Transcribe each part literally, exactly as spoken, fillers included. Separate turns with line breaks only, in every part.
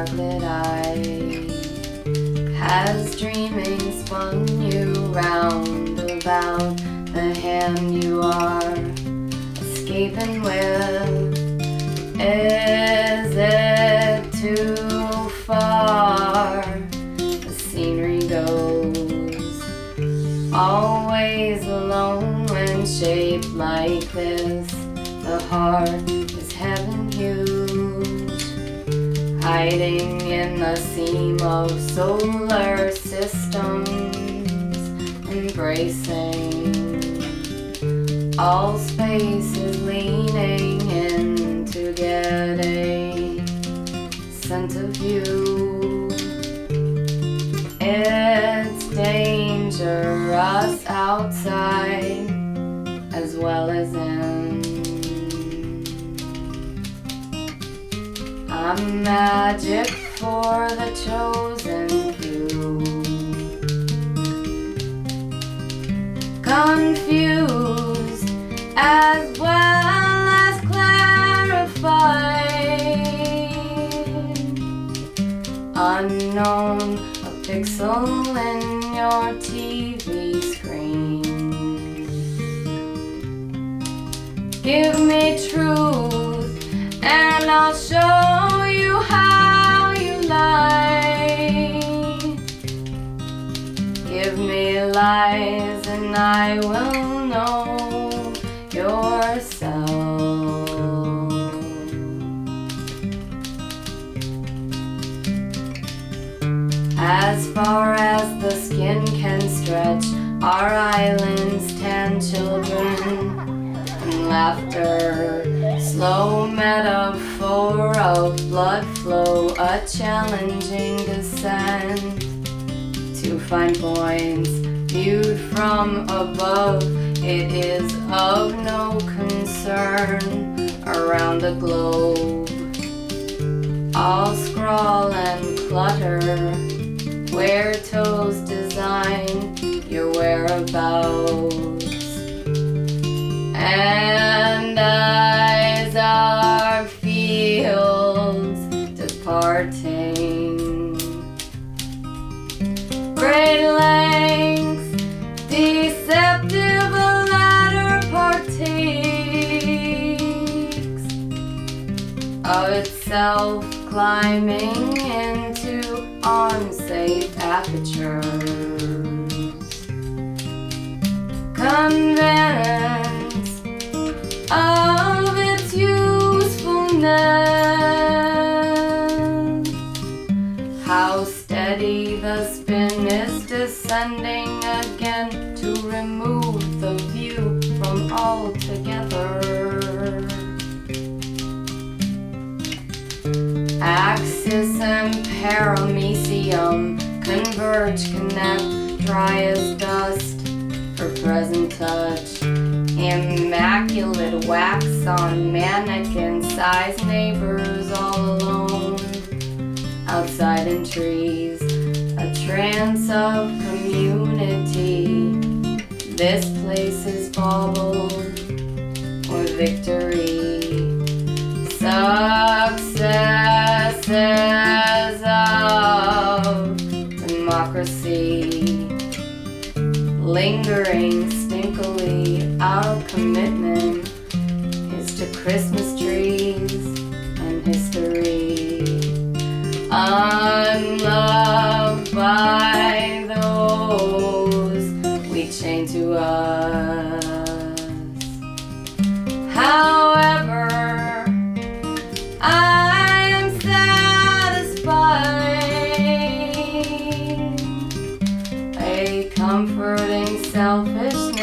sparklet eye. Has dreaming spun you round about the hand you are escaping with? Is it too far? The scenery goes always alone when shaped like this. The heart is heaven huge, hiding in the seam of solar systems, embracing all space is leaning in to get a sense of you. It's dangerous outside as well as in. I'm magic for the chosen few, confused as well as clarified, unknown, a pixel in your T V screen. Give me truth and I'll show you how you lie. Give me lies and I will know yourself. As far as the skin can stretch, our islands tan children and laughter. Slow metaphor of blood flow, a challenging descent to find points viewed from above. It is of no concern around the globe. All scrawl and clutter, where toes design your whereabouts, and eyes are fields departing. Great lengths, deceptive ladder partakes of itself, climbing into unsafe apertures. Convince of its usefulness. How steady the spin is descending again to remove the view from altogether. Axis and paramecium converge, connect, dry as dust for present touch. Immaculate wax on mannequin size neighbors all alone. Outside in trees, a trance of community. This place is baubled with victory. Successes of democracy, lingering stinkily. Our commitment is to Christmas trees and history, unloved by those we chain to us. However, I am satisfied, a comforting selfishness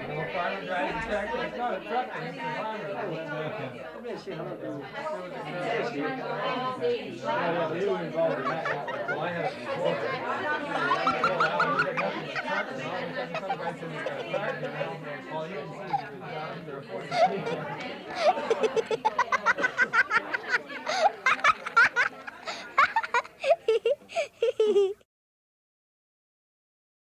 No farmer drives a tractor. It's not a truck, it's a farmer. Yeah, you were involved in that. Well, I had it before. Well, I always got nothing but trucks, and all of a sudden some guy said he's got a tractor, and I don't know, well, you didn't see if it was a or a forty.